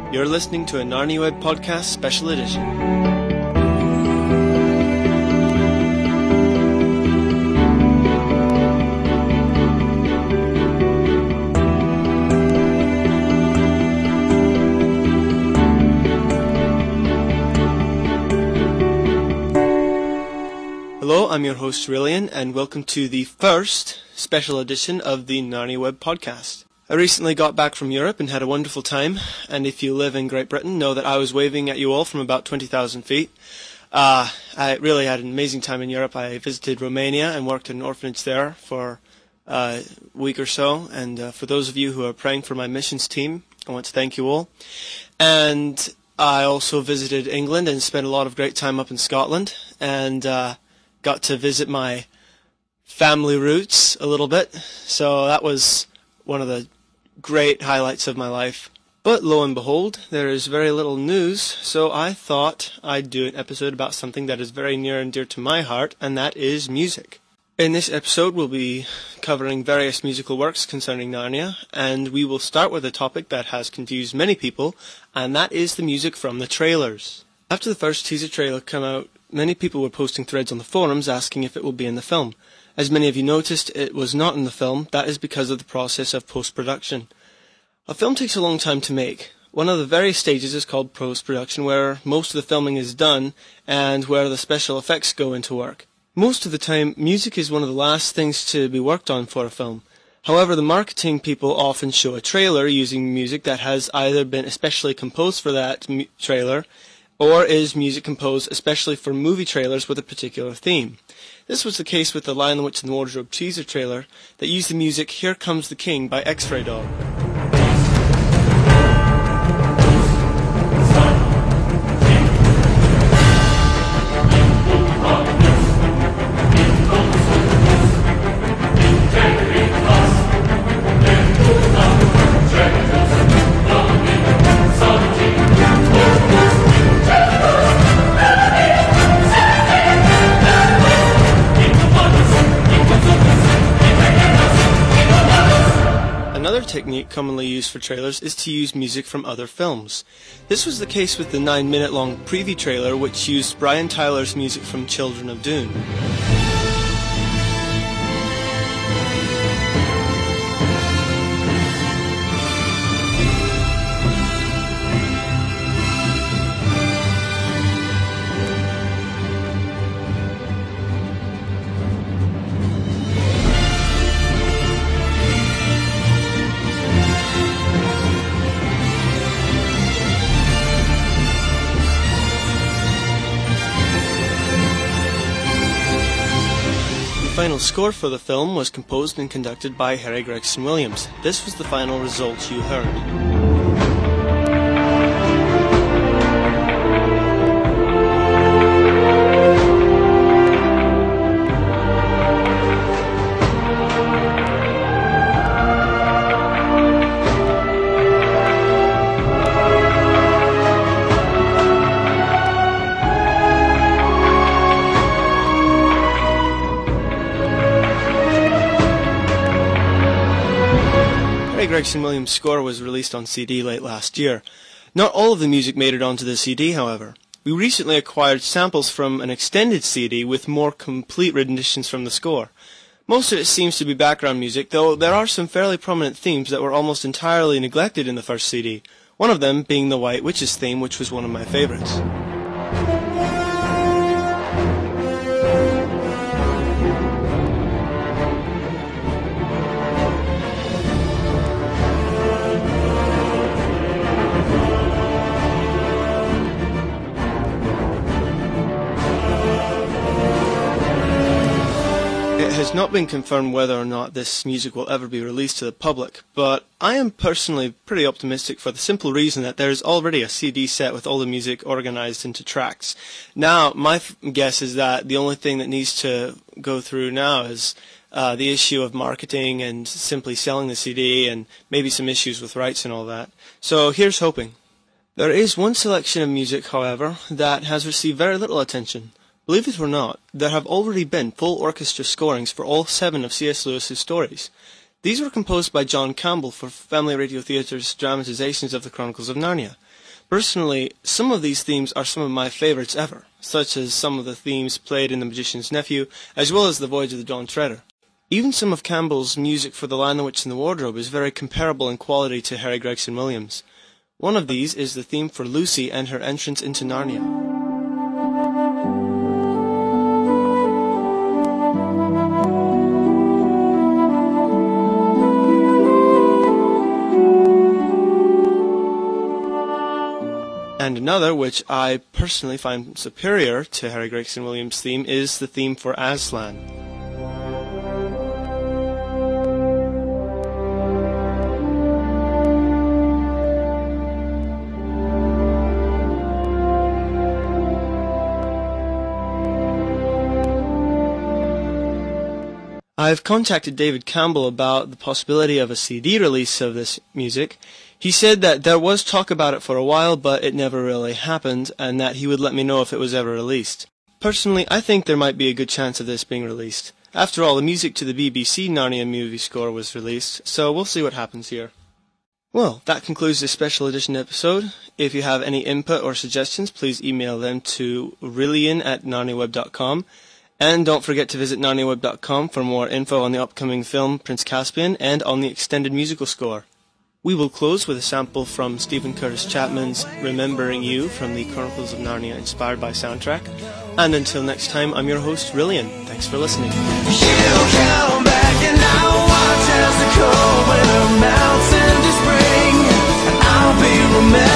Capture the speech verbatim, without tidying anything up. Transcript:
You're listening to a Narnia Web Podcast Special Edition. Hello, I'm your host Rillian, and welcome to the first special edition of the Narnia Web Podcast. I recently got back from Europe and had a wonderful time, and if you live in Great Britain, know that I was waving at you all from about twenty thousand feet. Uh, I really had an amazing time in Europe. I visited Romania and worked at an orphanage there for uh, a week or so, and uh, for those of you who are praying for my missions team, I want to thank you all. And I also visited England and spent a lot of great time up in Scotland, and uh, got to visit my family roots a little bit, so that was one of the great highlights of my life. But lo and behold, there is very little news, so I thought I'd do an episode about something that is very near and dear to my heart, and that is music. In this episode, we'll be covering various musical works concerning Narnia, and we will start with a topic that has confused many people, and that is the music from the trailers. After the first teaser trailer came out, many people were posting threads on the forums asking if it will be in the film. As many of you noticed, it was not in the film. That is because of the process of post-production. A film takes a long time to make. One of the various stages is called post-production, where most of the filming is done and where the special effects go into work. Most of the time, music is one of the last things to be worked on for a film. However, the marketing people often show a trailer using music that has either been especially composed for that mu- trailer or is music composed especially for movie trailers with a particular theme. This was the case with the Lion, the Witch and the Wardrobe teaser trailer that used the music Here Comes the King by X-Ray Dog. Another technique commonly used for trailers is to use music from other films. This was the case with the nine minute long preview trailer, which used Brian Tyler's music from Children of Dune. The final score for the film was composed and conducted by Harry Gregson Williams. This was the final result you heard. Harry Gregson Williams' score was released on C D late last year. Not all of the music made it onto the C D, however. We recently acquired samples from an extended C D with more complete renditions from the score. Most of it seems to be background music, though there are some fairly prominent themes that were almost entirely neglected in the first C D, one of them being the White Witch's theme, which was one of my favorites. It has not been confirmed whether or not this music will ever be released to the public, but I am personally pretty optimistic for the simple reason that there is already a C D set with all the music organized into tracks. Now, my f- guess is that the only thing that needs to go through now is uh, the issue of marketing and simply selling the C D and maybe some issues with rights and all that. So here's hoping. There is one selection of music, however, that has received very little attention. Believe it or not, there have already been full orchestra scorings for all seven of C S Lewis's stories. These were composed by John Campbell for Family Radio Theatre's dramatizations of the Chronicles of Narnia. Personally, some of these themes are some of my favourites ever, such as some of the themes played in The Magician's Nephew, as well as The Voyage of the Dawn Treader. Even some of Campbell's music for The Lion, the Witch and the Wardrobe is very comparable in quality to Harry Gregson Williams. One of these is the theme for Lucy and her entrance into Narnia. And another, which I personally find superior to Harry Gregson Williams' theme, is the theme for Aslan. I've contacted David Campbell about the possibility of a C D release of this music. He said that there was talk about it for a while, but it never really happened, and that he would let me know if it was ever released. Personally, I think there might be a good chance of this being released. After all, the music to the B B C Narnia movie score was released, so we'll see what happens here. Well, that concludes this special edition episode. If you have any input or suggestions, please email them to rillian at narniaweb dot com. And don't forget to visit narniaweb dot com for more info on the upcoming film Prince Caspian and on the extended musical score. We will close with a sample from Stephen Curtis Chapman's Remembering You from the Chronicles of Narnia inspired by soundtrack. And until next time, I'm your host, Rillian. Thanks for listening. She'll come back and I'll watch as the cold winter melts into spring. And I'll be remembered.